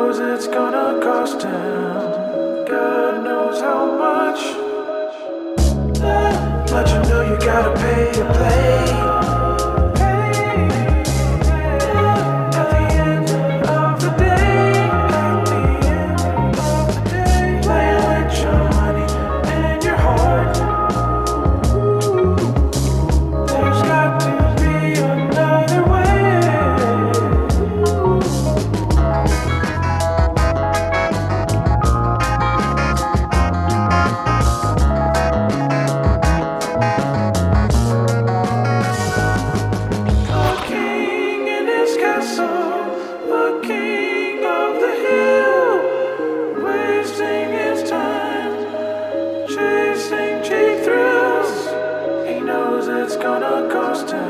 knows it's gonna cost him. God knows how much. But you know you gotta pay to play. A king of the hill, wasting his time, chasing cheap thrills. He knows it's gonna cost him.